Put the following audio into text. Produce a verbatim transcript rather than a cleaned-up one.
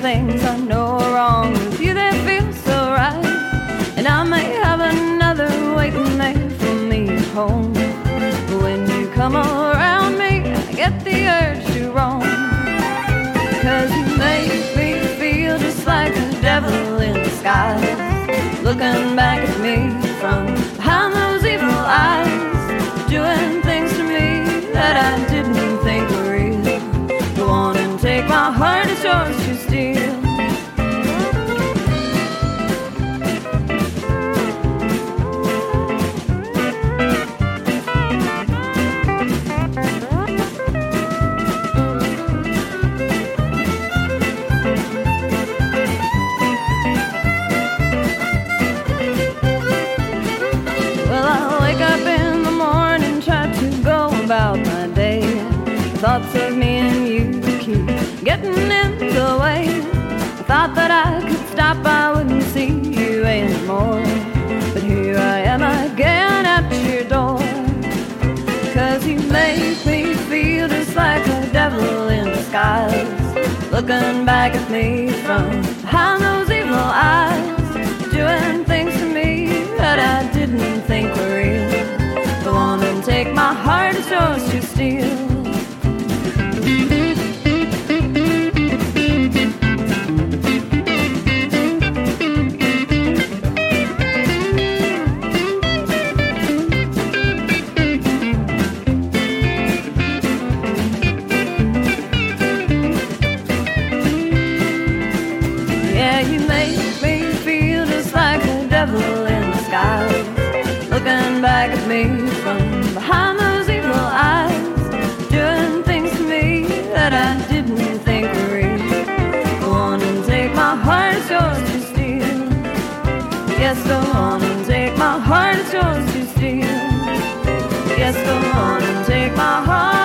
things I know are wrong. With you they feel so right, and I may have another waiting there for me at home. But when you come around me, I get the urge to roam. Cause you make me feel just like the devil in disguise, looking back at me from behind those evil eyes, doing things to me that I didn't think were real. Go on and take my heart, it's yours to steal. About my day, thoughts of me and you keep getting in the way. I thought that I could stop, I wouldn't see you anymore, but here I am again at your door. Cause you make me feel just like a devil in disguise, looking back at me from behind those evil eyes, doing things to me that I didn't think were real. Go on and take my heart, it's yours to steal. Yeah, you make me feel just like a devil in disguise, looking back at me from behind those evil eyes, doing things to me that I didn't think were real. Go on and take my heart, it's yours to steal. Yes, go on and take my heart, it's yours to steal. Yes, go on and take my heart.